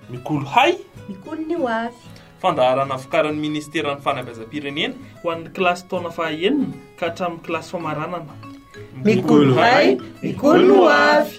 Mikolo hay, mikolo ny ho avy. fandaharana vokarin'ny ministeran'ny fanabeazam-pirenena ho an'ny kilasy taona fahaenina ka hatramin'ny kilasy famaranana. Mikolo hay, mikolo ny ho avy.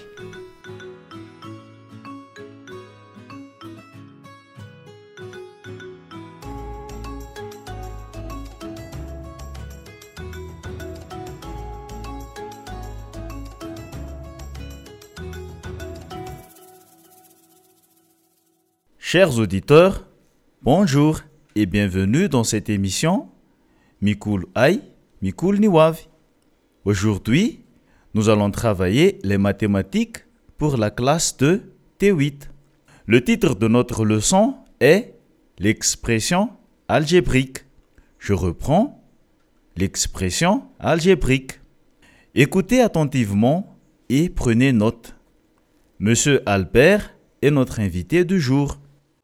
Chers auditeurs, bonjour et bienvenue dans cette émission Mikul Hay, Mikul Niwavi. Aujourd'hui, nous allons travailler les mathématiques pour la classe de T8. Le titre de notre leçon est l'expression algébrique. Je reprends l'expression algébrique. Écoutez attentivement et prenez note. Monsieur Albert est notre invité du jour.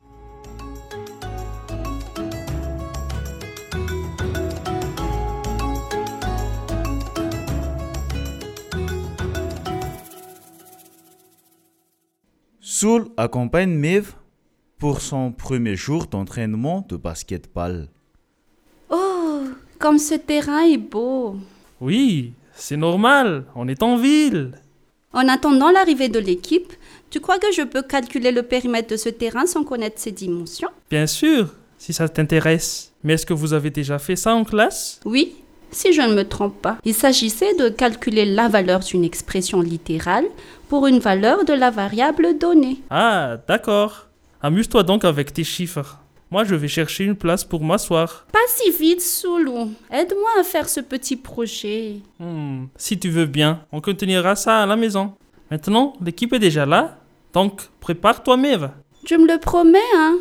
Soul accompagne Mev pour son premier jour d'entraînement de basketball. Oh, comme ce terrain est beau. Oui, c'est normal, on est en ville. En attendant l'arrivée de l'équipe, tu crois que je peux calculer le périmètre de ce terrain sans connaître ses dimensions? Bien sûr, si ça t'intéresse. Mais est-ce que vous avez déjà fait ça en classe? Oui, si je ne me trompe pas. Il s'agissait de calculer la valeur d'une expression littérale pour une valeur de la variable donnée. Ah, d'accord. Amuse-toi donc avec tes chiffres. Moi, je vais chercher une place pour m'asseoir. Pas si vite, Soulou. Aide-moi à faire ce petit projet. Si tu veux bien, on continuera ça à la maison. Maintenant, l'équipe est déjà là, donc prépare-toi, Mev. Tu me le promets, hein?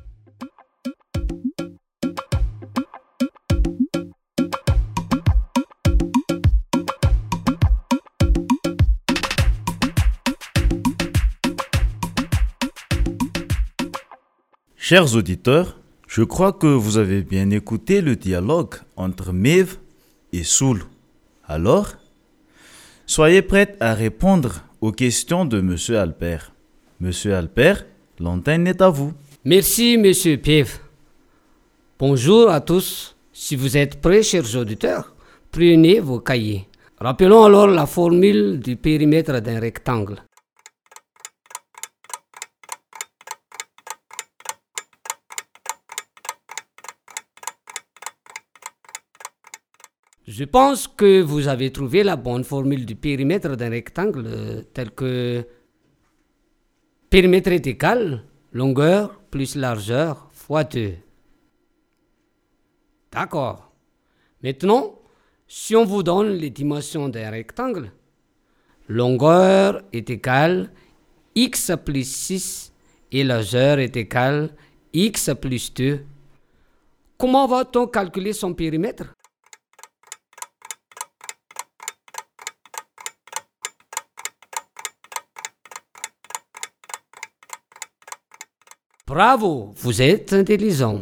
Chers auditeurs, je crois que vous avez bien écouté le dialogue entre Mev et Soul. Alors, soyez prêts à répondre aux questions de Monsieur Albert. Monsieur Albert, l'antenne est à vous. Merci, Monsieur Piev. Bonjour à tous. Si vous êtes prêts, chers auditeurs, prenez vos cahiers. Rappelons alors la formule du périmètre d'un rectangle. Je pense que vous avez trouvé la bonne formule du périmètre d'un rectangle, tel que périmètre est égal, longueur plus largeur fois 2. D'accord. Maintenant, si on vous donne les dimensions d'un rectangle, longueur est égale x plus 6 et largeur est égale x plus 2. Comment va-t-on calculer son périmètre? Bravo, vous êtes intelligent.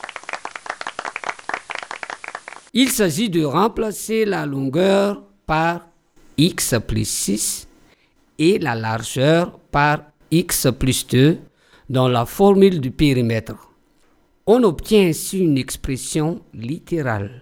Il s'agit de remplacer la longueur par x plus 6 et la largeur par x plus 2 dans la formule du périmètre. On obtient ainsi une expression littérale.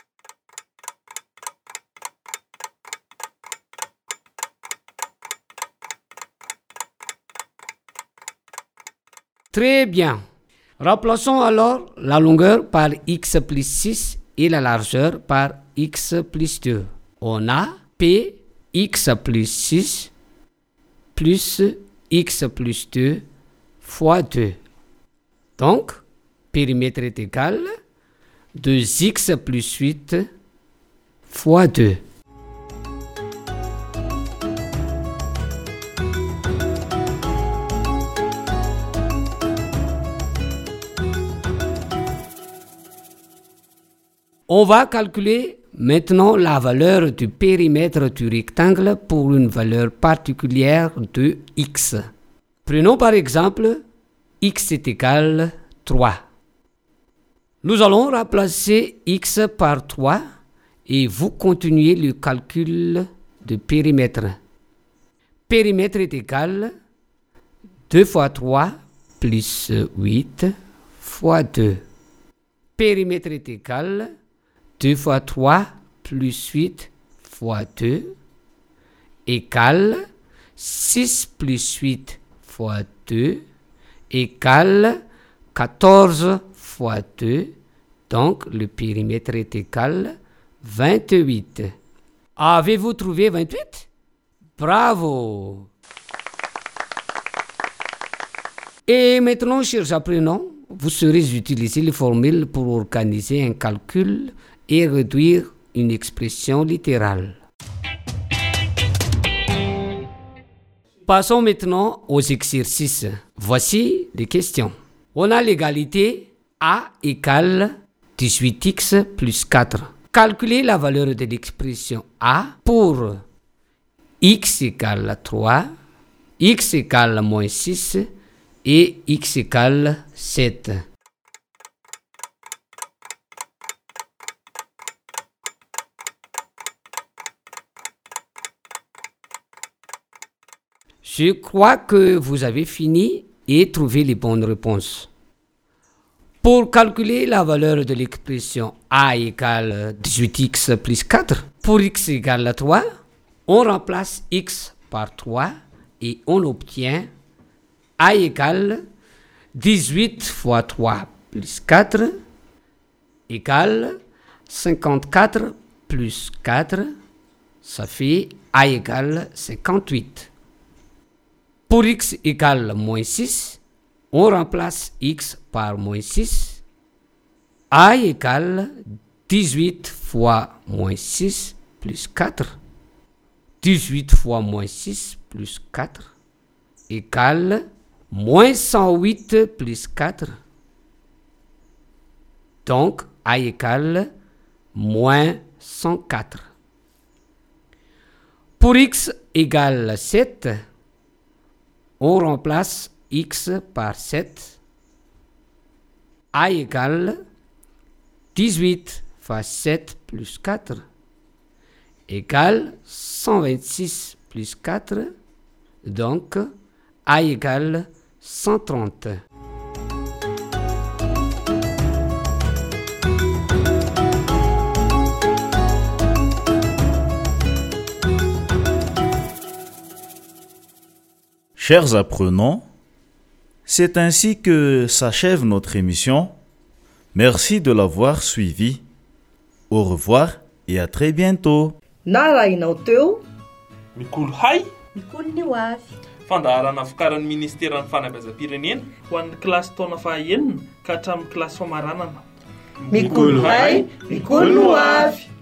Très bien. Remplaçons alors la longueur par x plus 6 et la largeur par x plus 2. On a p x plus 6 plus x plus 2 fois 2. Donc, périmètre est égal 2x plus 8 fois 2. On va calculer maintenant la valeur du périmètre du rectangle pour une valeur particulière de x. Prenons par exemple x est égal 3. Nous allons remplacer x par 3 et vous continuez le calcul de périmètre. Périmètre est égal 2 fois 3 plus 8 fois 2. Périmètre est égal 2 fois 3 plus 8 fois 2 égale 6 plus 8 fois 2 égale 14 fois 2. Donc, le périmètre est égal 28. Avez-vous trouvé 28? Bravo! Et maintenant, chers apprenants, vous saurez utiliser les formules pour organiser un calcul et réduire une expression littérale. Passons maintenant aux exercices. Voici les questions. On a l'égalité A égale 18x plus 4. Calculez la valeur de l'expression A pour x égale 3, x égale moins 6 et x égale 7. Je crois que vous avez fini et trouvé les bonnes réponses. Pour calculer la valeur de l'expression A égale 18x plus 4, pour x égale 3, on remplace x par 3 et on obtient A égale 18 fois 3 plus 4 égale 54 plus 4, ça fait A égale 58. Pour x égale moins 6, on remplace x par moins 6. A égale 18 fois moins 6 plus 4. 18 fois moins 6 plus 4 égale moins 108 plus 4. Donc, A égale moins 104. Pour x égale 7, on remplace x par 7. A égale 18 fois 7 plus 4 égale 126 plus 4. Donc, A égale 130. Chers apprenants, c'est ainsi que s'achève notre émission. Merci de l'avoir suivi. Au revoir et à très bientôt. Narainao teo Mikolo hay Mikolo Niwavy. fandaharana vokaran'ny ministeran'ny fanabeazam-pirenena ho an'ny kilasy taona fahaenina ka hatramin'ny kilasy famaranana. Mikolo hay Mikolo Niwavy.